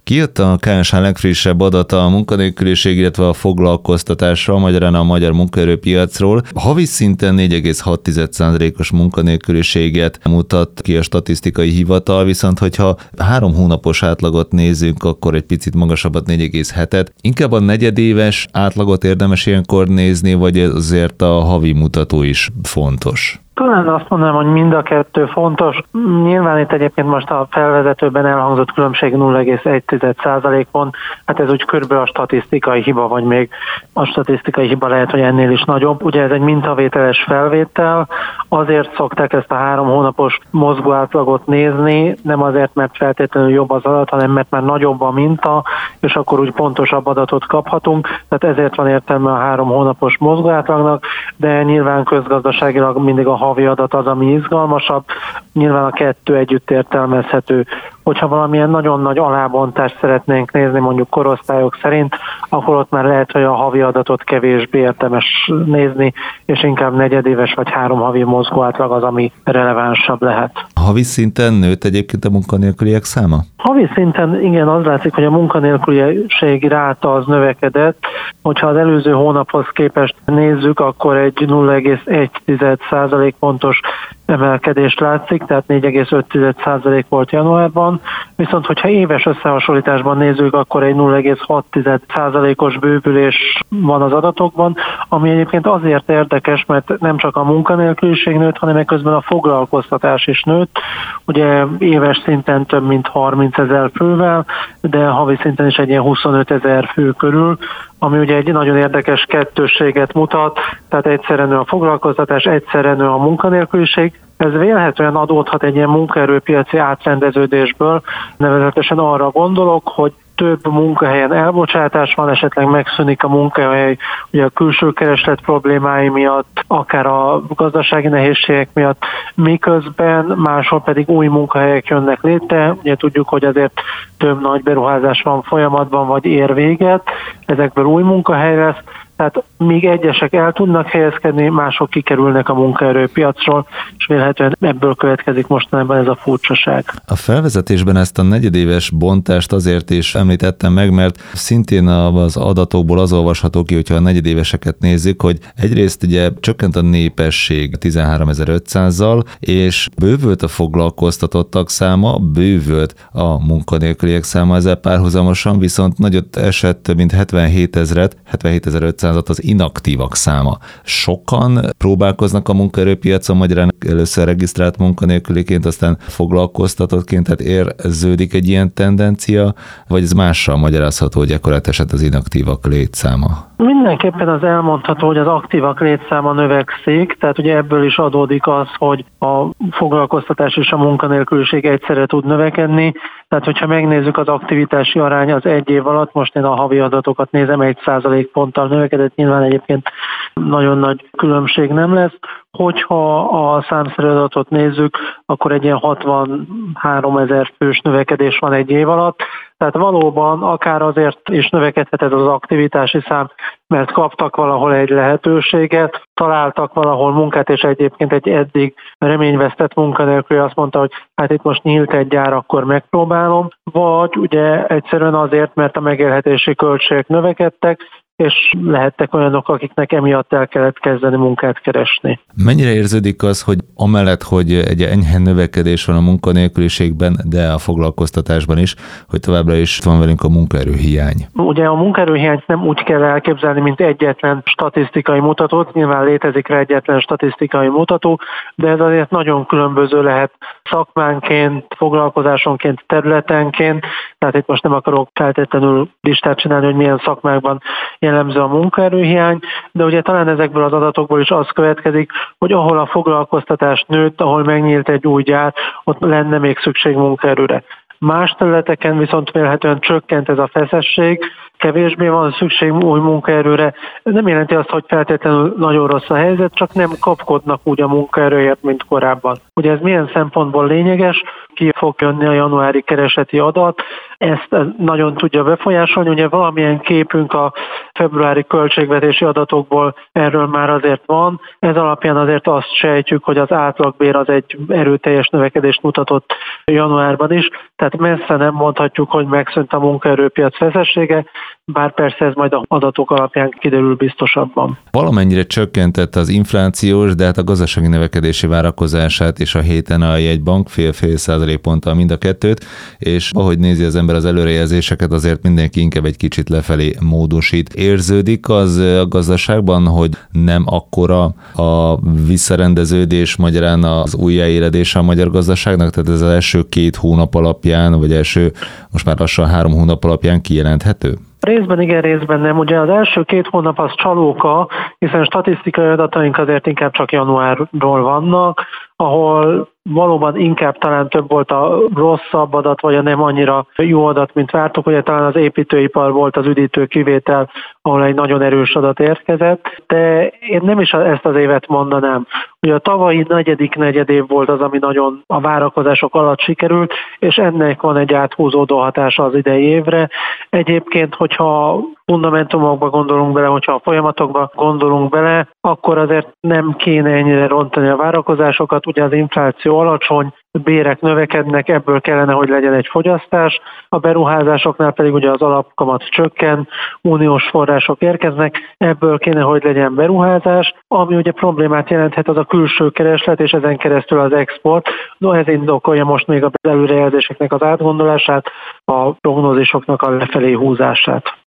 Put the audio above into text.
Kijött a KSH legfrissebb adata a munkanélküliség, illetve a foglalkoztatásra, magyarán a magyar munkaerőpiacról. Havi szinten 4,6%-os munkanélküliséget mutat ki a statisztikai hivatal, viszont hogyha 3 hónapos átlagot nézzünk, akkor egy picit magasabbat, 4,7-et. Inkább a negyedéves átlagot érdemes ilyenkor nézni, vagy azért a havi mutató is fontos? Talán azt mondanám, hogy mind a kettő fontos. Nyilván itt egyébként most a felvezetőben elhangzott különbség 0,1%-on, hát ez úgy körülbelül a statisztikai hiba, vagy még a statisztikai hiba lehet, hogy ennél is nagyobb. Ugye ez egy mintavételes felvétel, azért szokták ezt a 3 hónapos mozgóátlagot nézni, nem azért, mert feltétlenül jobb az adat, hanem mert már nagyobb a minta, és akkor úgy pontosabb adatot kaphatunk, tehát ezért van értelme a 3 hónapos mozgóátlagnak, de nyilván közgazdaságilag mindig a havi adat az, ami izgalmasabb, nyilván a kettő együtt értelmezhető. Hogyha valamilyen nagyon nagy alábontást szeretnénk nézni, mondjuk korosztályok szerint, akkor ott már lehet, hogy a havi adatot kevésbé érdemes nézni, és inkább negyedéves vagy 3 havi mozgóátlag az, ami relevánsabb lehet. Havi szinten nőtt egyébként a munkanélküliek száma? Havi szinten igen, az látszik, hogy a munkanélküliségi ráta az növekedett. Hogyha az előző hónaphoz képest nézzük, akkor egy 0,1% pontos emelkedés látszik, tehát 4,5% volt januárban, viszont hogyha éves összehasonlításban nézzük, akkor egy 0,6%-os bővülés van az adatokban, ami egyébként azért érdekes, mert nem csak a munkanélküliség nőtt, hanem közben a foglalkoztatás is nőtt. Ugye éves szinten több mint 30 000 fővel, de havi szinten is egy ilyen 25 000 fő körül, ami ugye egy nagyon érdekes kettősséget mutat, tehát egyszerre nő a foglalkoztatás, egyszerre nő a munkanélküliség. Ez vélhetően adódhat egy ilyen munkaerőpiaci átrendeződésből, nevezetesen arra gondolok, hogy több munkahelyen elbocsátás van, esetleg megszűnik a munkahely, ugye a külső kereslet problémái miatt, akár a gazdasági nehézségek miatt, miközben máshol pedig új munkahelyek jönnek létre. Ugye tudjuk, hogy azért több nagy beruházás van folyamatban, vagy ér véget, ezekből új munkahely lesz. Tehát míg egyesek el tudnak helyezkedni, mások kikerülnek a munkaerőpiacról, és vélhetően ebből következik mostanában ez a furcsaság. A felvezetésben ezt a negyedéves bontást azért is említettem meg, mert szintén az adatokból az olvasható ki, hogyha a negyedéveseket nézzük, hogy egyrészt ugye csökkent a népesség 13.500-zal, és bővült a foglalkoztatottak száma, bővült a munkanélküliek száma ezzel párhuzamosan, viszont nagyot esett, mint 77.500 az inaktívak száma. Sokan próbálkoznak a munkaerőpiacon, magyarán először regisztrált munkanélküliként, aztán foglalkoztatottként, tehát érződik egy ilyen tendencia, vagy ez mással magyarázható, hogy ekkorát esett az inaktívak létszáma? Mindenképpen az elmondható, hogy az aktívak létszáma növekszik, tehát ugye ebből is adódik az, hogy a foglalkoztatás és a munkanélküliség egyszerre tud növekedni. Tehát, hogyha megnézzük az aktivitási arány az egy év alatt, most én a havi adatokat nézem, 1% ponttal növekedett, nyilván egyébként nagyon nagy különbség nem lesz. Hogyha a számszerű adatot nézzük, akkor egy ilyen 63 000 fős növekedés van egy év alatt. Tehát valóban akár azért is növekedhet ez az aktivitási szám, mert kaptak valahol egy lehetőséget, találtak valahol munkát, és egyébként egy eddig reményvesztett munkanélküli azt mondta, hogy hát itt most nyílt egy gyár, akkor megpróbálom, vagy ugye egyszerűen azért, mert a megélhetési költségek növekedtek, és lehettek olyanok, akiknek emiatt el kellett kezdeni munkát keresni. Mennyire érződik az, hogy amellett, hogy egy enyhe növekedés van a munkanélküliségben, de a foglalkoztatásban is, hogy továbbra is van velünk a munkaerőhiány? Ugye a munkaerőhiányt nem úgy kell elképzelni, mint egyetlen statisztikai mutatót, nyilván létezik rá egyetlen statisztikai mutató, de ez azért nagyon különböző lehet szakmánként, foglalkozásonként, területenként, tehát itt most nem akarok feltétlenül listát csinálni, hogy milyen szakmákban jellemző a munkaerőhiány, de ugye talán ezekből az adatokból is az következik, hogy ahol a foglalkoztatás nőtt, ahol megnyílt egy új gyár, ott lenne még szükség munkaerőre. Más területeken viszont vélhetően csökkent ez a feszesség, kevésbé van szükség új munkaerőre. Nem jelenti azt, hogy feltétlenül nagyon rossz a helyzet, csak nem kapkodnak úgy a munkaerőért, mint korábban. Ugye ez milyen szempontból lényeges, ki fog jönni a januári keresleti adat, ezt nagyon tudja befolyásolni. Ugye valamilyen képünk a februári költségvetési adatokból erről már azért van. Ez alapján azért azt sejtjük, hogy az átlagbér az egy erőteljes növekedést mutatott januárban is, tehát messze nem mondhatjuk, hogy megszűnt a munkaerőpiac feszessége, bár persze ez majd az adatok alapján kiderül biztosabban. Valamennyire csökkentette az inflációs, de hát a gazdasági növekedési várakozását és a héten a jegybank fél százalékponttal mind a kettőt, és ahogy nézi az ember az előrejelzéseket, azért mindenki inkább egy kicsit lefelé módosít. Érződik az a gazdaságban, hogy nem akkora a visszarendeződés, magyarán az újjáéledése a magyar gazdaságnak, tehát ez az első 2 hónap alapján, vagy most már lassan 3 hónap alapján kijelenthető? Részben igen, részben nem. Ugye az első 2 hónap az csalóka, hiszen statisztikai adataink azért inkább csak januárról vannak, ahol valóban inkább talán több volt a rosszabb adat, vagy a nem annyira jó adat, mint vártuk. Ugye talán az építőipar volt az üdítő kivétel, ahol egy nagyon erős adat érkezett, de én nem is ezt az évet mondanám. Ugye a tavalyi negyedik negyedév volt az, ami nagyon a várakozások alatt sikerült, és ennek van egy áthúzódó hatása az idei évre. Egyébként, hogyha fundamentumokba gondolunk bele, hogyha a folyamatokba gondolunk bele, akkor azért nem kéne ennyire rontani a várakozásokat. Ugye az infláció alacsony, bérek növekednek, ebből kellene, hogy legyen egy fogyasztás, a beruházásoknál pedig ugye az alapkamat csökken, uniós források érkeznek, ebből kéne, hogy legyen beruházás, ami ugye problémát jelenthet, az a külső kereslet, és ezen keresztül az export. No, ez indokolja most még az előrejelzéseknek az átgondolását, a prognózisoknak a lefelé húzását.